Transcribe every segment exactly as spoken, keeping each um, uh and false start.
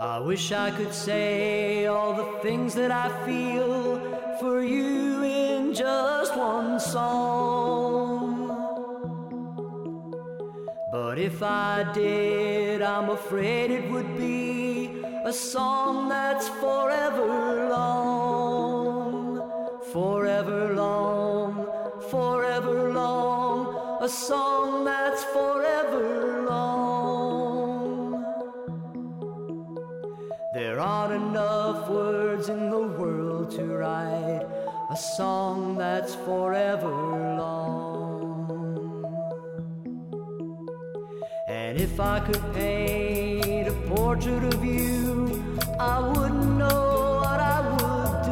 I wish I could say all the things that I feel for you in just one song. But if I did, I'm afraid it would be a song that's forever long, forever long, forever long, a song that's forever long. There aren't enough words in the world to write a song that's forever long. And if I could paint a portrait of you, I wouldn't know what I would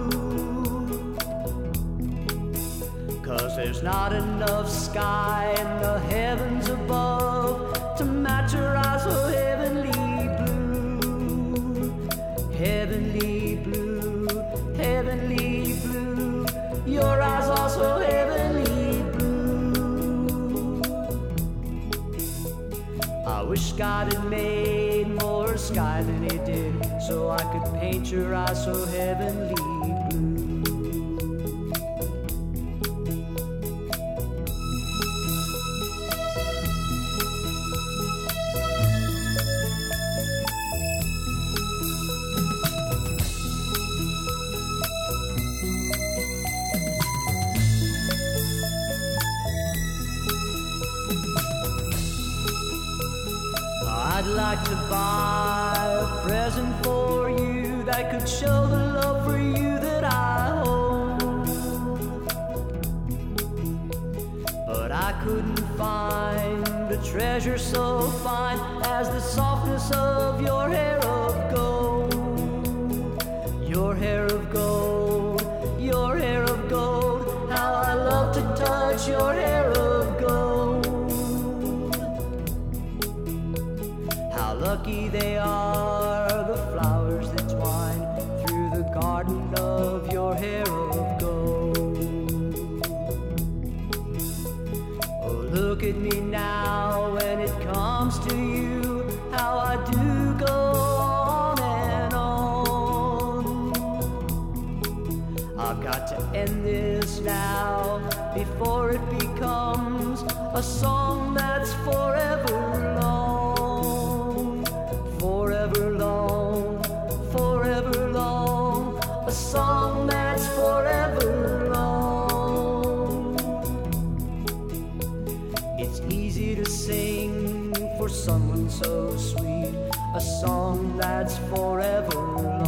do. 'Cause there's not enough sky in the heavens above to match your eyes so heavenly blue. Heavenly blue, heavenly blue, your eyes are so heavenly blue. I wish God had made more sky than he did, so I could paint your eyes so heavenly blue. I'd like to buy a present for you that could show the love for you that I hold. But I couldn't find a treasure so fine as the softness of your hair of gold. Your hair of gold, your hair of gold, how I love to touch your hair of gold. Lucky they are, the flowers that twine through the garden of your hair of gold. Oh, look at me now when it comes to you, how I do go on and on. I've got to end this now before it becomes a song that's forever long. Forever long, forever long, a song that's forever long. It's easy to sing for someone so sweet, a song that's forever long.